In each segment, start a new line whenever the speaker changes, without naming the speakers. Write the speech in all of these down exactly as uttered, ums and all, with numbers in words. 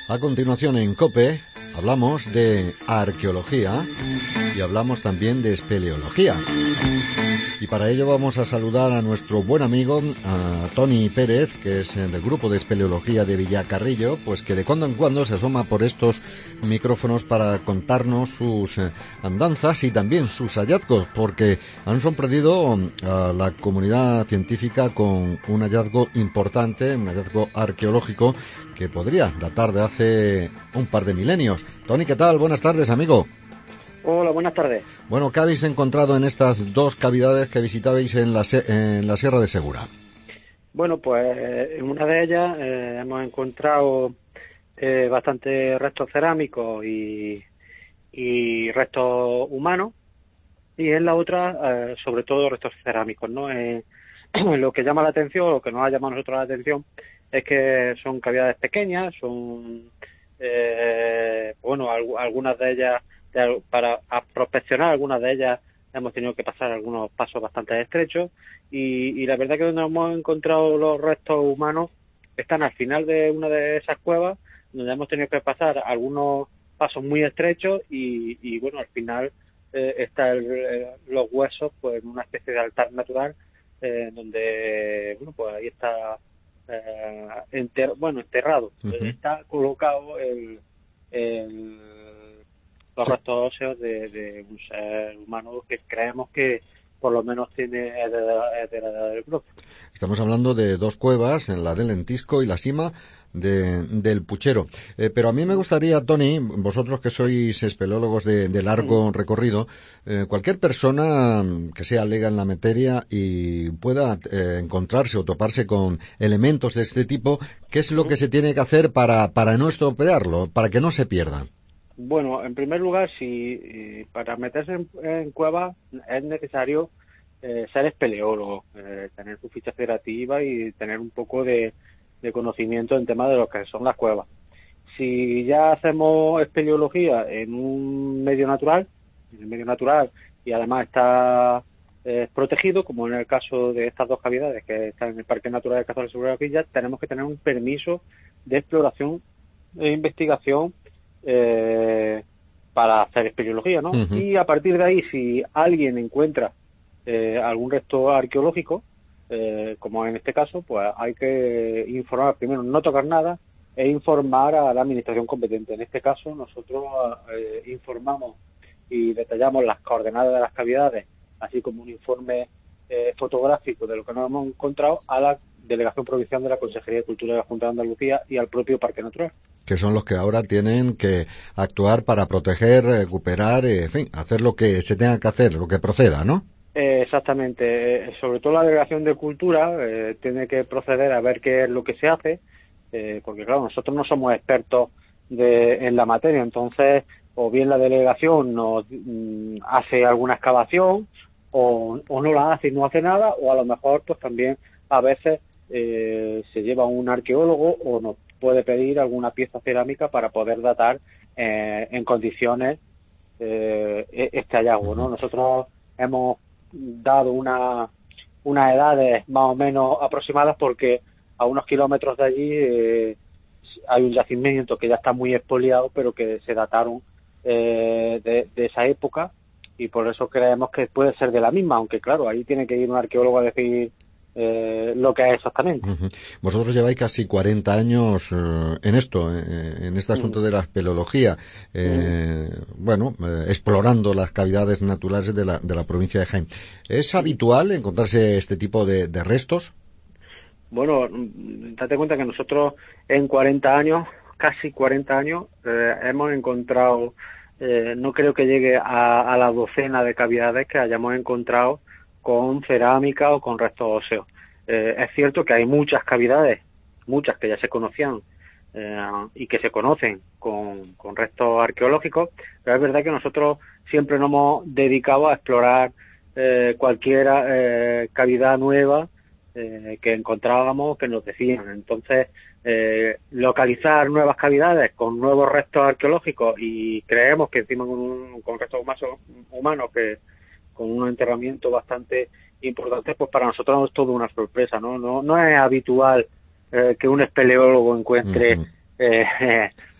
A continuación en COPE hablamos de arqueología y hablamos también de espeleología. Y para ello vamos a saludar a nuestro buen amigo, a Toni Pérez, que es del grupo de espeleología de Villacarrillo, pues que de cuando en cuando se asoma por estos micrófonos para contarnos sus eh, andanzas y también sus hallazgos, porque han sorprendido a la comunidad científica con un hallazgo importante, un hallazgo arqueológico que podría datar de hace un par de milenios. Toni, ¿qué tal? Buenas tardes, amigo.
Hola, buenas tardes.
Bueno, ¿qué habéis encontrado en estas dos cavidades que visitabais en la, en la Sierra de Segura?
Bueno, pues en una de ellas eh, hemos encontrado eh, bastantes restos cerámicos y, y restos humanos, y en la otra, eh, sobre todo, restos cerámicos, ¿no? Eh, lo que llama la atención, lo que nos ha llamado a nosotros la atención, es que son cavidades pequeñas, son, eh, bueno, al, algunas de ellas, de, para prospeccionar algunas de ellas hemos tenido que pasar algunos pasos bastante estrechos, y, y la verdad que donde hemos encontrado los restos humanos están al final de una de esas cuevas, donde hemos tenido que pasar algunos pasos muy estrechos y, y bueno, al final eh, están los huesos pues en una especie de altar natural, eh, donde, bueno, pues ahí está eh, enter, bueno, enterrado, uh-huh. Está colocado el, el los restos óseos de, de un ser humano que creemos que por lo menos tiene es de, es de la edad del bronce.
Estamos hablando de dos cuevas, en la del Lentisco y la Sima de, del Puchero. Eh, pero a mí me gustaría, Toni, vosotros que sois espeleólogos de, de largo recorrido, eh, cualquier persona que sea lega en la materia y pueda eh, encontrarse o toparse con elementos de este tipo, ¿qué es lo que se tiene que hacer para, para no estropearlo, para que no se pierdan?
Bueno, en primer lugar, si para meterse en, en cuevas es necesario eh, ser espeleólogo, eh, tener su ficha federativa y tener un poco de, de conocimiento en tema de lo que son las cuevas. Si ya hacemos espeleología en un medio natural, en el medio natural y además está eh, protegido, como en el caso de estas dos cavidades que están en el Parque Natural de Cazorla Segura de Quilla, tenemos que tener un permiso de exploración e investigación Eh, para hacer espeleología, ¿no? Uh-huh. Y a partir de ahí, si alguien encuentra eh, algún resto arqueológico, eh, como en este caso, pues hay que informar, primero no tocar nada, e informar a la administración competente. En este caso, nosotros eh, informamos y detallamos las coordenadas de las cavidades, así como un informe eh, fotográfico de lo que nos hemos encontrado a la Delegación Provincial de la Consejería de Cultura de la Junta de Andalucía y al propio Parque Natural.
Que son los que ahora tienen que actuar para proteger, recuperar, en fin, hacer lo que se tenga que hacer, lo que proceda, ¿no?
Eh, exactamente. Eh, sobre todo la Delegación de Cultura eh, tiene que proceder a ver qué es lo que se hace, eh, porque claro, nosotros no somos expertos de, en la materia, entonces o bien la delegación nos mm, hace alguna excavación o, o no la hace y no hace nada, o a lo mejor pues también a veces eh, se lleva un arqueólogo o nos puede pedir alguna pieza cerámica para poder datar eh, en condiciones eh, este hallazgo, ¿no? Nosotros hemos dado una unas edades más o menos aproximadas porque a unos kilómetros de allí eh, hay un yacimiento que ya está muy expoliado, pero que se dataron eh, de, de esa época, y por eso creemos que puede ser de la misma, aunque claro, ahí tiene que ir un arqueólogo a decir Eh, lo que es exactamente.
Uh-huh. Vosotros lleváis casi cuarenta años eh, en esto, eh, en este asunto uh-huh. de la espeleología, eh, uh-huh. bueno, eh, explorando las cavidades naturales de la, de la provincia de Jaén. ¿Es uh-huh. habitual encontrarse este tipo de, de restos?
Bueno, date cuenta que nosotros en cuarenta años, casi cuarenta años, eh, hemos encontrado, eh, no creo que llegue a, a la docena de cavidades que hayamos encontrado con cerámica o con restos óseos. Eh, es cierto que hay muchas cavidades, muchas que ya se conocían eh, y que se conocen con, con restos arqueológicos, pero es verdad que nosotros siempre nos hemos dedicado a explorar eh, cualquier eh, cavidad nueva eh, que encontrábamos, que nos decían. Entonces, eh, localizar nuevas cavidades con nuevos restos arqueológicos, y creemos que encima con, un, con restos humanos, humanos que con un enterramiento bastante importante, pues para nosotros es todo una sorpresa, ¿no? No, no es habitual eh, que un espeleólogo encuentre uh-huh. eh,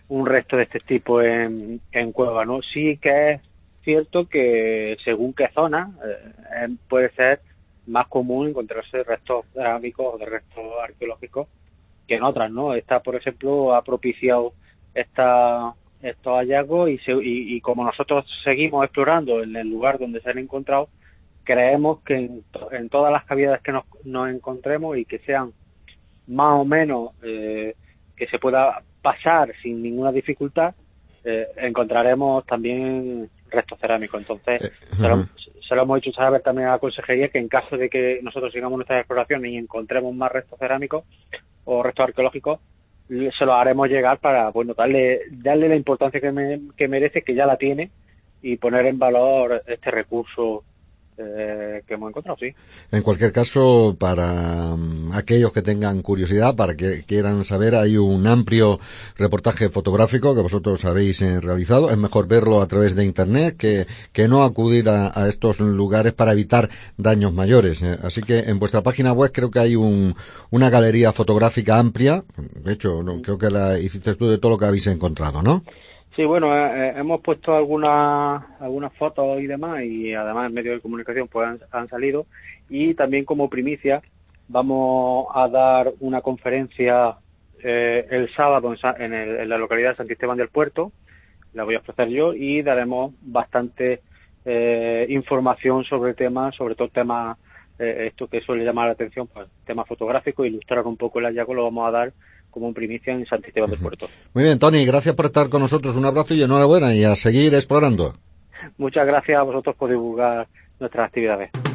un resto de este tipo en, en cueva, ¿no? Sí que es cierto que según qué zona eh, puede ser más común encontrarse restos cerámicos o de restos arqueológicos que en otras, ¿no? Esta, por ejemplo, ha propiciado esta, estos hallazgos y, se, y, y como nosotros seguimos explorando en el lugar donde se han encontrado, creemos que en, to, en todas las cavidades que nos, nos encontremos y que sean más o menos eh, que se pueda pasar sin ninguna dificultad, eh, encontraremos también restos cerámicos. Entonces, eh, uh-huh. se, lo, se lo hemos hecho saber también a la consejería que en caso de que nosotros sigamos nuestras exploraciones y encontremos más restos cerámicos o restos arqueológicos, se los haremos llegar para, bueno, darle darle la importancia que, me, que merece, que ya la tiene, y poner en valor este recurso Eh, que hemos encontrado, sí.
En cualquier caso, para um, aquellos que tengan curiosidad, para que quieran saber, hay un amplio reportaje fotográfico que vosotros habéis eh, realizado. Es mejor verlo a través de internet que, que no acudir a, a estos lugares para evitar daños mayores. Eh. Así que en vuestra página web creo que hay un, una galería fotográfica amplia. De hecho, no, creo que la hiciste tú de todo lo que habéis encontrado, ¿no?
Sí, bueno, eh, hemos puesto algunas algunas fotos y demás, y además en medios de comunicación pues han, han salido, y también como primicia vamos a dar una conferencia eh, el sábado en, en, el, en la localidad de Santisteban del Puerto. La voy a ofrecer yo y daremos bastante eh, información sobre temas, sobre todo temas, eh, esto que suele llamar la atención, pues temas fotográficos, ilustrar un poco el hallazgo, lo vamos a dar como primicia en Santisteban del Puerto.
Muy bien, Toni, gracias por estar con nosotros. Un abrazo y enhorabuena, y a seguir explorando.
Muchas gracias a vosotros por divulgar nuestras actividades.